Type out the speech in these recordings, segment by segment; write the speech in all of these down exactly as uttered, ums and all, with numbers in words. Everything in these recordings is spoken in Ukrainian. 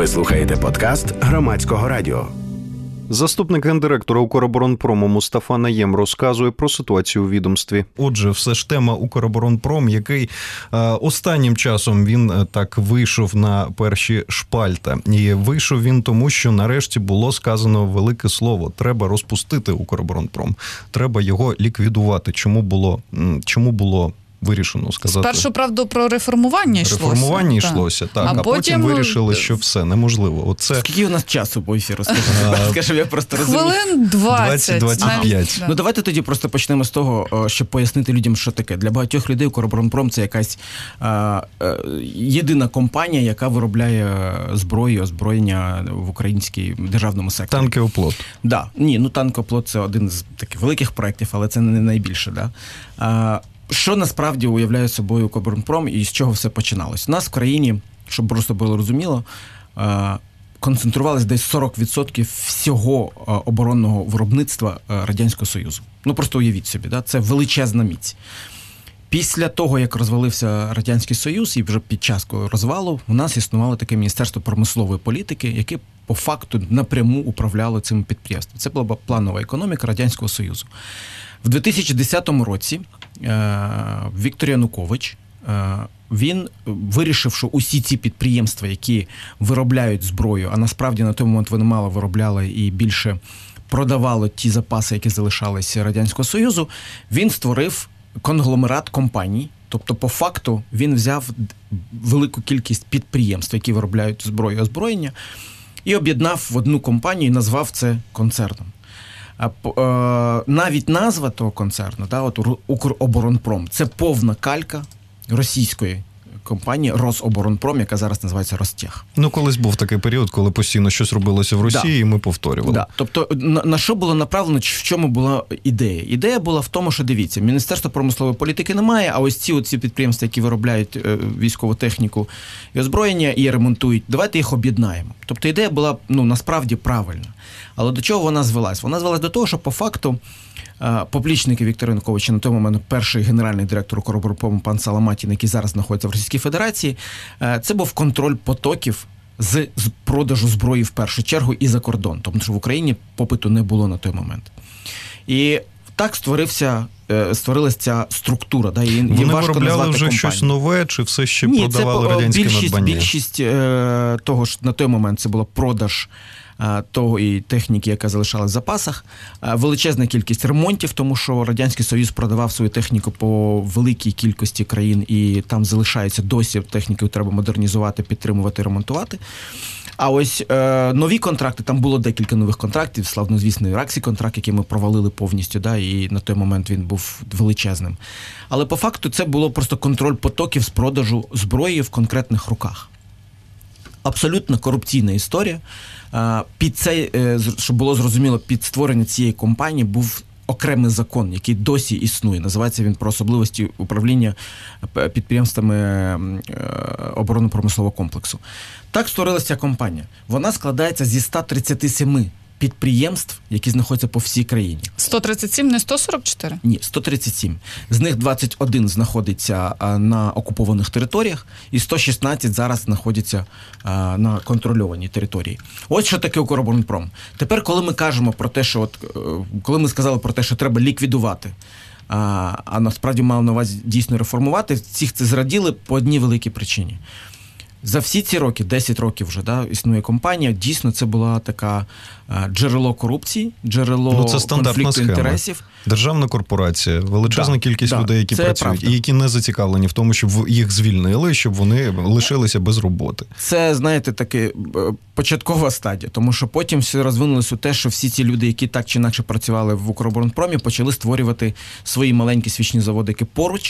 Ви слухаєте подкаст Громадського радіо. Заступник гендиректора «Укроборонпрому» Мустафа Наєм розказує про ситуацію у відомстві. Отже, все ж тема «Укроборонпром», який е, останнім часом він е, так вийшов на перші шпальта. І вийшов він тому, що нарешті було сказано велике слово. Треба розпустити «Укроборонпром». Треба його ліквідувати. Чому було, чому було вирішено сказати? Спершу, правда, про реформування йшлося. Реформування йшлося, так. А, а потім, потім вирішили, що все, неможливо. Оце... Скільки у нас часу по ефіру? Скажи, я просто розумію. Хвилин двадцять. двадцять п'ять. Ну, давайте тоді просто почнемо з того, щоб пояснити людям, що таке. Для багатьох людей «Укроборонпром» – це якась а, а, єдина компанія, яка виробляє зброю, озброєння в українській державному секторі. Танкооплот. Да. Ні, ну танкооплот – це один з таких великих проєктів, але це не найбільше. Да? А, Що насправді уявляє собою «Укроборонпром» і з чого все починалось? У нас в країні, щоб просто було розуміло, концентрувалось десь сорок відсотків всього оборонного виробництва Радянського Союзу. Ну просто уявіть собі, да? Це величезна міць. Після того, як розвалився Радянський Союз, і вже під час розвалу, у нас існувало таке Міністерство промислової політики, яке по факту напряму управляло цим підприємством. Це була планова економіка Радянського Союзу. В дві тисячі десятому році Віктор Янукович, він вирішив, що усі ці підприємства, які виробляють зброю, а насправді на той момент вони мало виробляли і більше продавали ті запаси, які залишалися Радянського Союзу, він створив конгломерат компаній. Тобто, по факту, він взяв велику кількість підприємств, які виробляють зброю і озброєння, і об'єднав в одну компанію і назвав це концерном. Навіть назва того концерну, да, от «Укроборонпром», це повна калька російської компанії «Рособоронпром», яка зараз називається «Ростех». Ну, колись був такий період, коли постійно щось робилося в Росії, да. І ми повторювали. Да. Тобто, на, на що було направлено, в чому була ідея? Ідея була в тому, що, дивіться, Міністерства промислової політики немає, а ось ці оці підприємства, які виробляють е, військову техніку і озброєння, і ремонтують, давайте їх об'єднаємо. Тобто, ідея була, ну, насправді правильна. Але до чого вона звелась? Вона звелась до того, що, по факту, поплічники Віктора Януковича, на той момент перший генеральний директор «Укроборонпрому» пан Саламатін, який зараз знаходиться в Російській Федерації, це був контроль потоків з продажу зброї в першу чергу і за кордон, тому що в Україні попиту не було на той момент. І так створився, створилася ця структура. Да, і вони важко виробляли вже компанію. Щось нове, чи все ще Ні, продавали це, радянське більшість, надбання? Більшість е, того ж на той момент це було продаж того і техніки, яка залишалась в запасах, величезна кількість ремонтів, тому що Радянський Союз продавав свою техніку по великій кількості країн, і там залишається досі техніку, треба модернізувати, підтримувати, ремонтувати. А ось е, нові контракти, там було декілька нових контрактів, славнозвісний Раксі-контракт, який ми провалили повністю, да, і на той момент він був величезним. Але по факту це було просто контроль потоків з продажу зброї в конкретних руках. Абсолютно корупційна історія. Під цей, щоб було зрозуміло, під створення цієї компанії був окремий закон, який досі існує. Називається він про особливості управління підприємствами оборонно-промислового комплексу. Так створилася ця компанія. Вона складається зі ста тридцяти семи підприємств, які знаходяться по всій країні. сто тридцять сім, не сто сорок чотири? Ні, сто тридцять сім. З них двадцять один знаходиться на окупованих територіях, і сто шістнадцять зараз знаходяться на контрольованій території. Ось що таке «Укроборонпром». Тепер, коли ми кажемо про те, що от, коли ми сказали про те, що треба ліквідувати, а, а насправді мали на увазі дійсно реформувати, всіх це зраділи по одній великій причині. За всі ці роки, десять років вже, да, існує компанія, дійсно це була така а, джерело корупції, джерело ну, це конфлікту схема. інтересів. Державна корпорація, величезна да, кількість да, людей, які працюють, правда. І які не зацікавлені в тому, щоб їх звільнили, щоб вони лишилися без роботи. Це, знаєте, таке початкова стадія, тому що потім все розвинулося у те, що всі ці люди, які так чи інакше працювали в «Укроборонпромі», почали створювати свої маленькі свічні заводики поруч,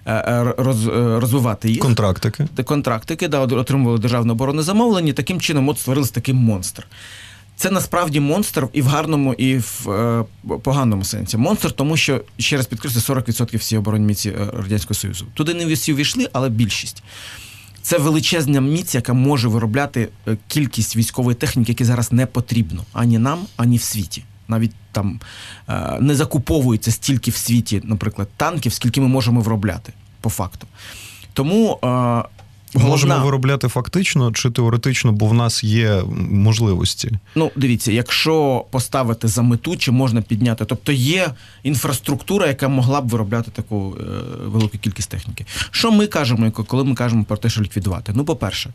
роз, розвивати їх. Контрактики. Контрактики, да, отримували державне оборонне замовлення, таким чином от створився такий монстр. Це насправді монстр і в гарному, і в е, поганому сенсі. Монстр, тому що, ще раз підкреслю, сорок відсотків всієї оборонної міці Радянського Союзу. Туди не всі увійшли, але більшість. Це величезна міць, яка може виробляти кількість військової техніки, яка зараз не потрібно ані нам, ані в світі. Навіть там е, не закуповується стільки в світі, наприклад, танків, скільки ми можемо виробляти, по факту. Тому е, головна... Можемо виробляти фактично чи теоретично, бо в нас є можливості? Ну, дивіться, якщо поставити за мету, чи можна підняти, тобто є інфраструктура, яка могла б виробляти таку е, велику кількість техніки. Що ми кажемо, коли ми кажемо про те, що ліквідувати? Ну, по-перше,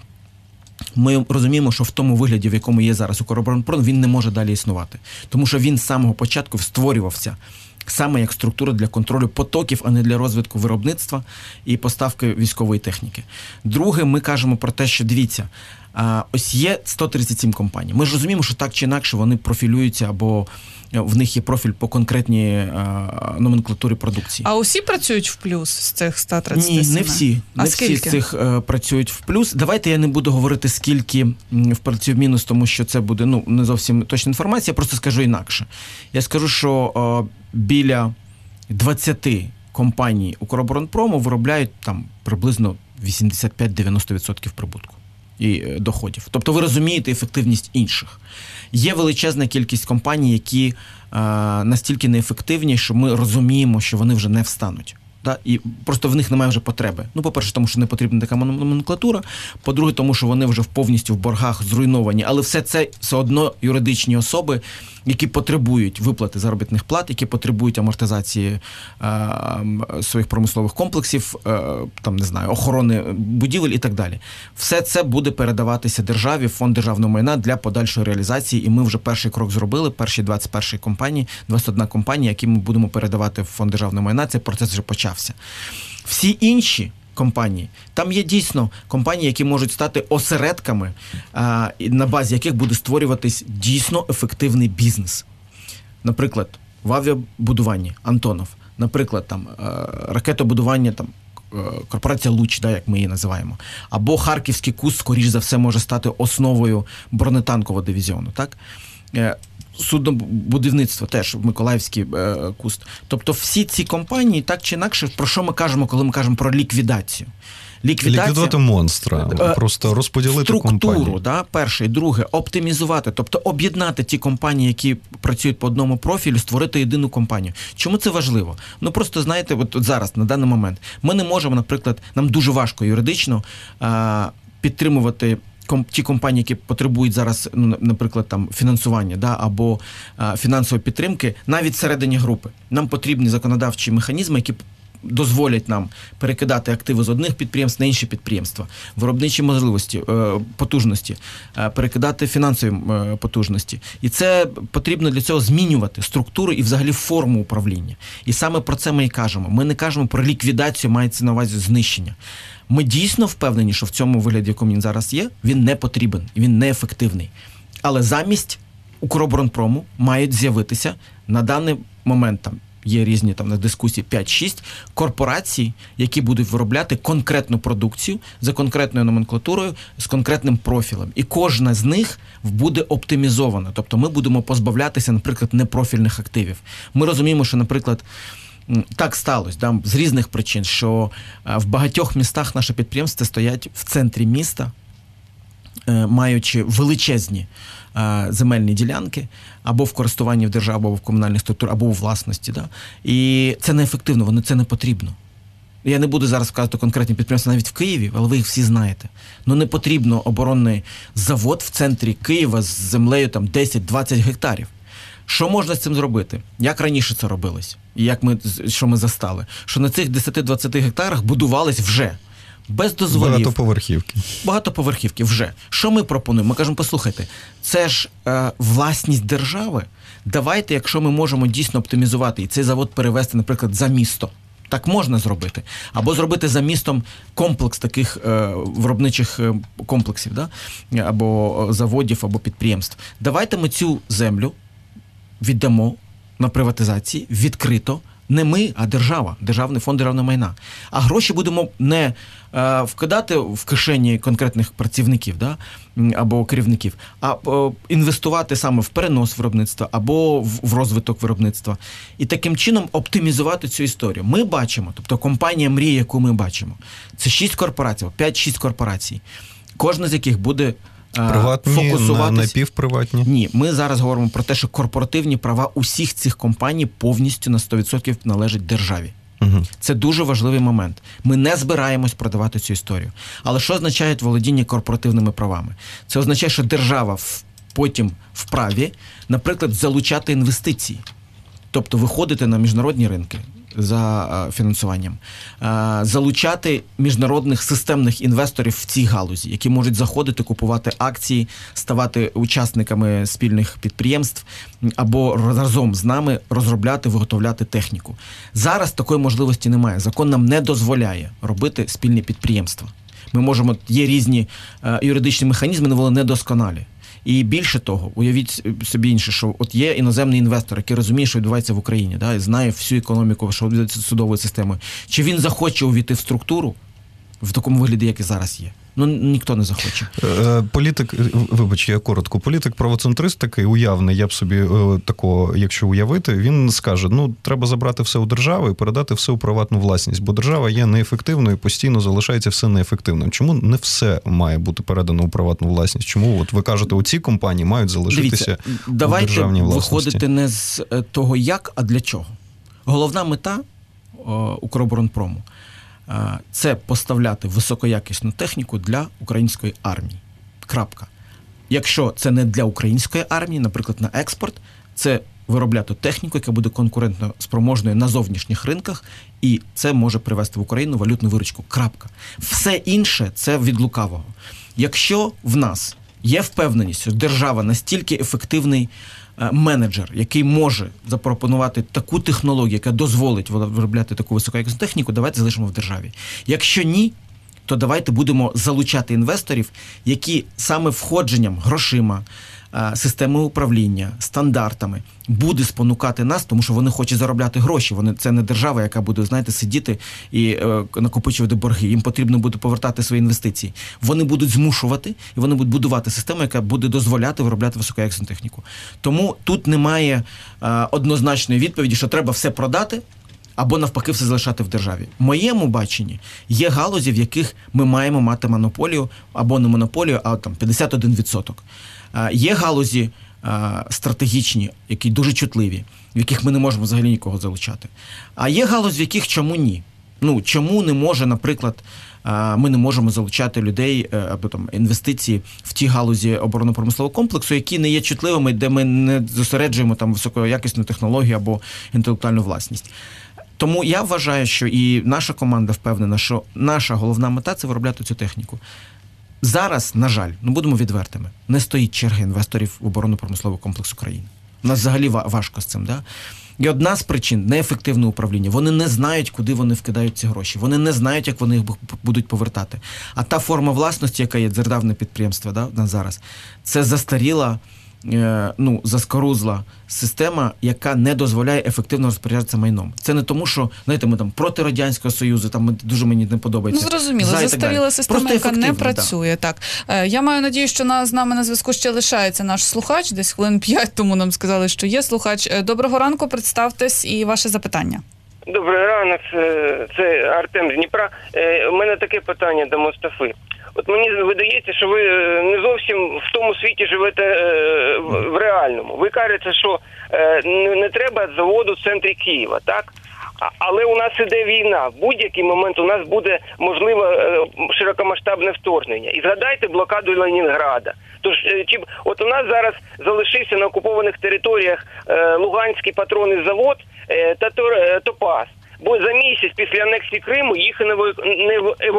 ми розуміємо, що в тому вигляді, в якому є зараз Укроборонпром, він не може далі існувати. Тому що він з самого початку створювався саме як структура для контролю потоків, а не для розвитку виробництва і поставки військової техніки. Друге, ми кажемо про те, що, дивіться, ось є сто тридцять сім компаній. Ми ж розуміємо, що так чи інакше вони профілюються або в них є профіль по конкретній а, номенклатурі продукції. А усі працюють в плюс з цих сто тридцять сім? Ні, не всі. А не скільки? всі з цих а, працюють в плюс. Давайте я не буду говорити, скільки м, працює в мінус, тому що це буде ну, не зовсім точна інформація, я просто скажу інакше. Я скажу, що а, біля двадцять компаній Укроборонпрому виробляють там приблизно вісімдесят п'ять - дев'яносто відсотків прибутку і доходів. Тобто ви розумієте ефективність інших. Є величезна кількість компаній, які е, настільки неефективні, що ми розуміємо, що вони вже не встануть. Да? І просто в них немає вже потреби. Ну, по-перше, тому що не потрібна така номенклатура. По-друге, тому що вони вже повністю в боргах зруйновані. Але все це все одно юридичні особи, які потребують виплати заробітних плат, які потребують амортизації е, своїх промислових комплексів, е, там, не знаю, охорони будівель і так далі. Все це буде передаватися державі, фонд державного майна для подальшої реалізації. І ми вже перший крок зробили, перші двадцять перші компанії, двадцять одна компанія, які ми будемо передавати в фонд державного майна. Цей процес вже почався. Всі інші компанії, там є дійсно компанії, які можуть стати осередками, а, на базі яких буде створюватись дійсно ефективний бізнес. Наприклад, в авіабудуванні Антонов, наприклад, там ракетобудування, там корпорація Луч, да, як ми її називаємо, або Харківський КУС, скоріш за все, може стати основою бронетанкового дивізіону, так? Суднобудівництво теж, Миколаївський е, КУС. Тобто всі ці компанії, так чи інакше, про що ми кажемо, коли ми кажемо про ліквідацію? Ліквідація, ліквідувати монстра, е, просто розподілити структуру, компанію. Да, перше. І друге, оптимізувати, тобто об'єднати ті компанії, які працюють по одному профілю, створити єдину компанію. Чому це важливо? Ну просто, знаєте, от, от зараз, на даний момент, ми не можемо, наприклад, нам дуже важко юридично е, підтримувати ті компанії, які потребують зараз, ну, наприклад, там фінансування, да, або а, фінансової підтримки, навіть всередині групи. Нам потрібні законодавчі механізми, які дозволять нам перекидати активи з одних підприємств на інші підприємства, виробничі можливості, потужності, перекидати фінансові потужності. І це потрібно для цього змінювати структуру і взагалі форму управління. І саме про це ми і кажемо. Ми не кажемо про ліквідацію, мається на увазі знищення. Ми дійсно впевнені, що в цьому вигляді, якому він зараз є, він не потрібен, він неефективний. Але замість Укроборонпрому мають з'явитися на даний момент, там є різні там на дискусії п'ять-шість корпорацій, які будуть виробляти конкретну продукцію за конкретною номенклатурою, з конкретним профілем. І кожна з них буде оптимізована. Тобто ми будемо позбавлятися, наприклад, непрофільних активів. Ми розуміємо, що, наприклад, так сталося, да, з різних причин, що в багатьох містах наші підприємства стоять в центрі міста, маючи величезні земельні ділянки або в користуванні в державі, або в комунальних структурах, або у власності. Да? І це неефективно, воно це не потрібно. Я не буду зараз вказувати конкретні підприємства навіть в Києві, але ви їх всі знаєте. Ну не потрібно оборонний завод в центрі Києва з землею там десять-двадцять гектарів. Що можна з цим зробити? Як раніше це робилось? І як ми, що ми застали? Що на цих десять-двадцять гектарах будувались вже без дозволів. Багатоповерхівки. Багатоповерхівки вже. Що ми пропонуємо? Ми кажемо, послухайте, це ж е, власність держави. Давайте, якщо ми можемо дійсно оптимізувати і цей завод перевести, наприклад, за місто. Так можна зробити. Або зробити за містом комплекс таких е, виробничих е, комплексів, да? Або заводів, або підприємств. Давайте ми цю землю віддамо на приватизації відкрито. Не ми, а держава, Державний фонд державного майна. А гроші будемо не е, вкидати в кишені конкретних працівників, да, або керівників, а е, інвестувати саме в перенос виробництва або в, в розвиток виробництва. І таким чином оптимізувати цю історію. Ми бачимо, тобто компанія мрії, яку ми бачимо, це шість корпорацій, п'ять-шість корпорацій, кожна з яких буде приватні, напівприватні? Ні, ми зараз говоримо про те, що корпоративні права усіх цих компаній повністю на сто відсотків належать державі. Угу. Це дуже важливий момент. Ми не збираємось продавати цю історію. Але що означає володіння корпоративними правами? Це означає, що держава в, потім вправі, наприклад, залучати інвестиції. Тобто виходити на міжнародні ринки за фінансуванням, залучати міжнародних системних інвесторів в цій галузі, які можуть заходити, купувати акції, ставати учасниками спільних підприємств або разом з нами розробляти, виготовляти техніку. Зараз такої можливості немає. Закон нам не дозволяє робити спільні підприємства. Ми можемо, є різні юридичні механізми, але вони недосконалі. І більше того, уявіть собі інше, що от є іноземний інвестор, який розуміє, що відбувається в Україні, да, і знає всю економіку, що відбувається з судовою системою. Чи він захоче увійти в структуру в такому вигляді, як і зараз є? Ну, ніхто не захоче. Політик, вибач, я коротко, політик-правоцентрист такий уявний, я б собі такого, якщо уявити, він скаже, ну, треба забрати все у держави і передати все у приватну власність, бо держава є неефективною, постійно залишається все неефективним. Чому не все має бути передано у приватну власність? Чому, от ви кажете, оці компанії мають залишитися Дивіться, у державній власності? Давайте виходити не з того як, а для чого. Головна мета о, Укроборонпрому це поставляти високоякісну техніку для української армії. Крапка. Якщо це не для української армії, наприклад, на експорт, це виробляти техніку, яка буде конкурентно спроможною на зовнішніх ринках, і це може привести в Україну валютну виручку. Крапка. Все інше – це від лукавого. Якщо в нас є впевненість, що держава настільки ефективний менеджер, який може запропонувати таку технологію, яка дозволить виробляти таку високоякісну техніку, давайте залишимо в державі. Якщо ні, то давайте будемо залучати інвесторів, які саме входженням, грошима, системою управління, стандартами буде спонукати нас, тому що вони хочуть заробляти гроші. Вони, це не держава, яка буде, знаєте, сидіти і е, накопичувати борги. Їм потрібно буде повертати свої інвестиції. Вони будуть змушувати, і вони будуть будувати систему, яка буде дозволяти виробляти високоякісну техніку. Тому тут немає е, однозначної відповіді, що треба все продати, або навпаки все залишати в державі. В моєму баченні є галузі, в яких ми маємо мати монополію, або не монополію, а там п'ятдесят один відсоток. Є галузі стратегічні, які дуже чутливі, в яких ми не можемо взагалі нікого залучати. А є галузі, в яких чому ні? Ну, чому не може, наприклад, ми не можемо залучати людей або там інвестиції в ті галузі оборонно-промислового комплексу, які не є чутливими, де ми не зосереджуємо там високоякісну технологію або інтелектуальну власність. Тому я вважаю, що і наша команда впевнена, що наша головна мета – це виробляти цю техніку. Зараз, на жаль, ну будемо відвертими, не стоїть черги інвесторів в оборонно-промисловий комплекс України. У нас взагалі важко з цим, да? І одна з причин – неефективне управління. Вони не знають, куди вони вкидають ці гроші. Вони не знають, як вони їх будуть повертати. А та форма власності, яка є, державне підприємство, да, на зараз, це застаріла, ну, заскорузла система, яка не дозволяє ефективно розпоряджатися майном. Це не тому, що, знаєте, ми там проти Радянського Союзу, там дуже мені не подобається. Ну, зрозуміло, застаріла система, просто яка не працює. Так. так. Я маю надію, що на, з нами на зв'язку ще лишається наш слухач. Десь хвилин п'ять тому нам сказали, що є слухач. Доброго ранку, представтесь і ваше запитання. Добрий ранок, це Артем з Дніпра. У мене таке питання до Мустафи. От мені видається, що ви не зовсім в тому світі живете в реальному. Ви кажете, що не треба заводу в центрі Києва, так? Але у нас іде війна. В будь-який момент у нас буде можливе широкомасштабне вторгнення. І згадайте блокаду Ленінграда. Тож, чи от у нас зараз залишився на окупованих територіях Луганський патронний завод та Топаз. Бо за місяць після анексії Криму їх не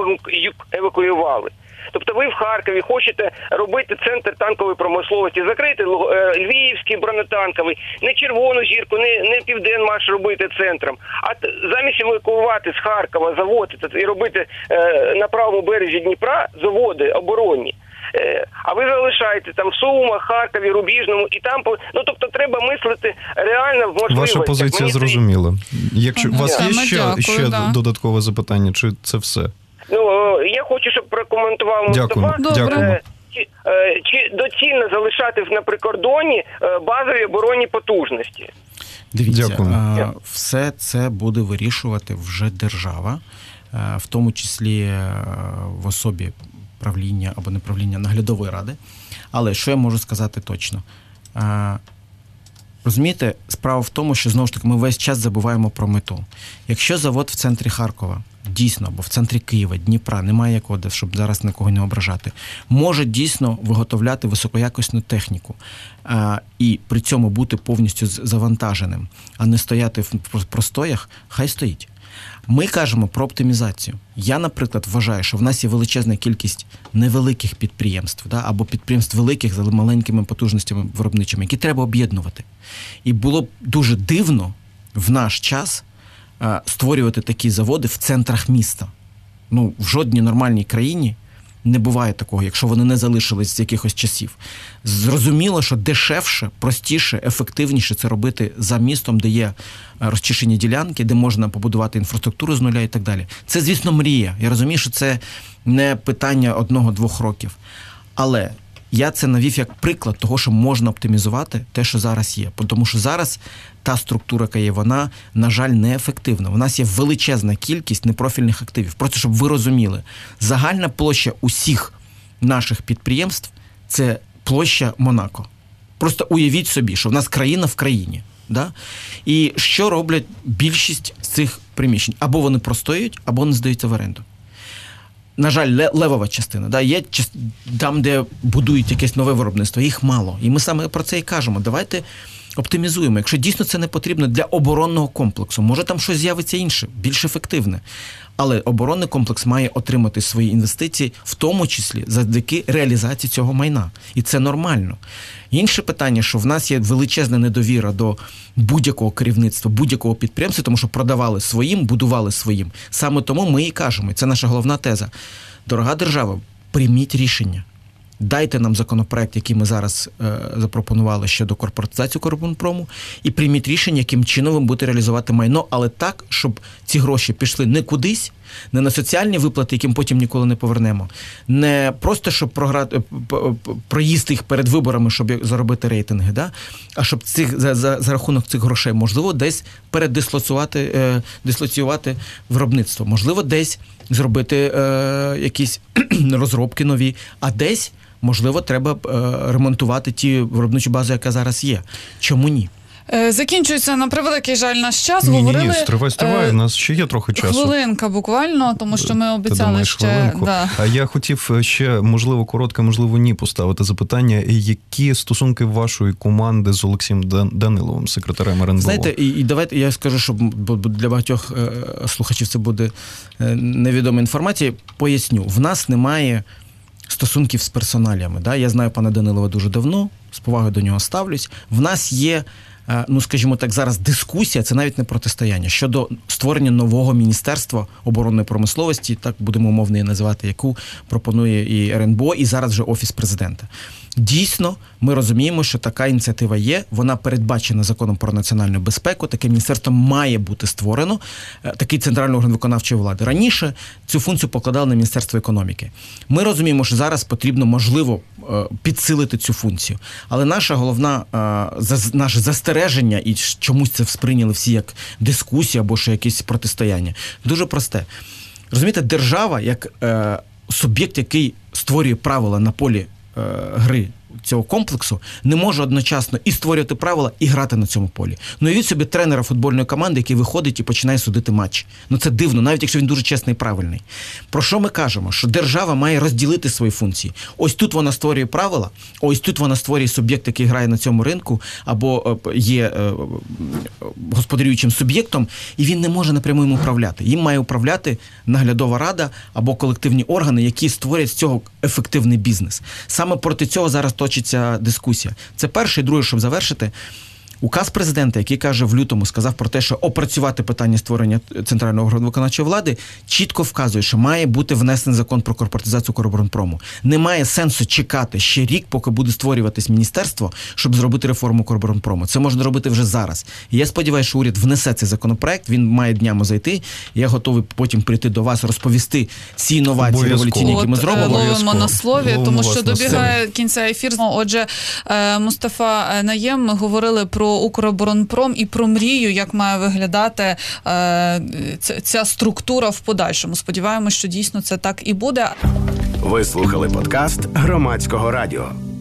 евакуювали. Тобто ви в Харкові хочете робити центр танкової промисловості, закрити Львівський бронетанковий, не Червону Зірку, не, не Південмаш робити центром, а замість евакуювати з Харкова заводи і робити е, на правому березі Дніпра заводи оборонні. А ви залишаєте там в Сумах, Харкові, Рубіжному, і там, ну, тобто треба мислити реально в можливостях. Ваша позиція Мені зрозуміла. Якщо у вас да. є ще, Дякую, ще да. додаткове запитання, чи це все? Ну, я хочу, щоб прокоментував Мустафа. Дякую. Чи, чи доцільно залишати на прикордоні базові оборонні потужності? Дивіться, Дякую. все це буде вирішувати вже держава, в тому числі в особі правління або не правління наглядової ради. Але що я можу сказати точно? Розумієте, справа в тому, що, знову ж таки, ми весь час забуваємо про мету. Якщо завод в центрі Харкова, дійсно, або в центрі Києва, Дніпра, немає якого, щоб зараз нікого не ображати, може дійсно виготовляти високоякісну техніку а, і при цьому бути повністю завантаженим, а не стояти в простоях, хай стоїть. Ми кажемо про оптимізацію. Я, наприклад, вважаю, що в нас є величезна кількість невеликих підприємств, да, або підприємств великих, з маленькими потужностями виробничими, які треба об'єднувати. І було б дуже дивно в наш час а, створювати такі заводи в центрах міста. Ну, в жодній нормальній країні не буває такого, якщо вони не залишились з якихось часів. Зрозуміло, що дешевше, простіше, ефективніше це робити за містом, де є розчищені ділянки, де можна побудувати інфраструктуру з нуля і так далі. Це, звісно, мрія. Я розумію, що це не питання одного-двох років. Але я це навів як приклад того, що можна оптимізувати те, що зараз є. Тому що зараз та структура, яка є, вона, на жаль, неефективна. У нас є величезна кількість непрофільних активів. Просто, щоб ви розуміли, загальна площа усіх наших підприємств – це площа Монако. Просто уявіть собі, що в нас країна в країні. Да? І що роблять більшість з цих приміщень? Або вони простоюють, або вони здаються в оренду. На жаль, левова частина. Да? Є там, де будують якесь нове виробництво, їх мало. І ми саме про це і кажемо. Давайте оптимізуємо. Якщо дійсно це не потрібно для оборонного комплексу, може там щось з'явиться інше, більш ефективне. Але оборонний комплекс має отримати свої інвестиції, в тому числі завдяки реалізації цього майна. І це нормально. Інше питання, що в нас є величезна недовіра до будь-якого керівництва, будь-якого підприємства, тому що продавали своїм, будували своїм. Саме тому ми і кажемо, і це наша головна теза. Дорога держава, прийміть рішення. Дайте нам законопроект, який ми зараз е, запропонували щодо корпоратизації Укроборонпрому, і прийміть рішення, яким чином ви будете реалізувати майно, але так, щоб ці гроші пішли не кудись, не на соціальні виплати, яким потім ніколи не повернемо, не просто, щоб програти, проїсти їх перед виборами, щоб заробити рейтинги, да? А щоб цих, за, за, за рахунок цих грошей, можливо, десь передислоцювати е, дислоціювати виробництво, можливо, десь зробити е, якісь розробки нові, а десь, можливо, треба е, ремонтувати ті виробничі бази, яка зараз є. Чому ні? Закінчується, на превеликий жаль, наш час. Ні, Говорили... ні, ні, стривай, стривай, у нас ще є трохи часу. Хвилинка буквально, тому що ми обіцяли думаєш, ще... Да. А я хотів ще, можливо, коротке, можливо, ні, поставити запитання. Які стосунки вашої команди з Олексієм Даниловим, секретарем РНБО? Знаєте, і, і давайте я скажу, що для багатьох е, слухачів це буде е, невідома інформація. Поясню, в нас немає стосунків з персоналіями. Да? Я знаю пана Данилова дуже давно, з повагою до нього ставлюсь. В нас є, ну, скажімо так, зараз дискусія, це навіть не протистояння, щодо створення нового Міністерства оборонної промисловості, так будемо умовно її називати, яку пропонує і РНБО, і зараз вже Офіс Президента. Дійсно, ми розуміємо, що така ініціатива є, вона передбачена Законом про національну безпеку, таке міністерство має бути створено, такий центральний орган виконавчої влади. Раніше цю функцію покладали на Міністерство економіки. Ми розуміємо, що зараз потрібно, можливо, підсилити цю функцію. Але наша головна, наше застереження, і чомусь це сприйняли всі як дискусія або ще якесь протистояння, дуже просте. Розумієте, держава, як суб'єкт, який створює правила на полі гри цього комплексу, не може одночасно і створювати правила, і грати на цьому полі. Ну, уявіть собі тренера футбольної команди, який виходить і починає судити матч. Ну, це дивно, навіть якщо він дуже чесний і правильний. Про що ми кажемо? Що держава має розділити свої функції. Ось тут вона створює правила, ось тут вона створює суб'єкт, який грає на цьому ринку, або є господарюючим суб'єктом, і він не може напряму їм управляти. Їм має управляти наглядова рада або колективні органи, які створять з цього ефективний бізнес. Саме проти цього зараз точиться дискусія. Це перше. І друге, щоб завершити, указ президента, який каже в лютому, сказав про те, що опрацювати питання створення центрального органу виконавчої влади, чітко вказує, що має бути внесений закон про корпоратизацію Укроборонпрому. Немає сенсу чекати ще рік, поки буде створюватись міністерство, щоб зробити реформу Укроборонпрому. Це можна робити вже зараз. І я сподіваюся, що уряд внесе цей законопроект, він має днями зайти. Я готовий потім прийти до вас, розповісти ці інновації революційні, які ми зробимо. Ловимо на слові, тому що добігає кінця ефіру. Отже, Мустафа Наєм, ми говорили про Укроборонпром і про мрію, як має виглядати е, ця, ця структура в подальшому. Сподіваємось, що дійсно це так і буде. Ви слухали подкаст Громадського радіо.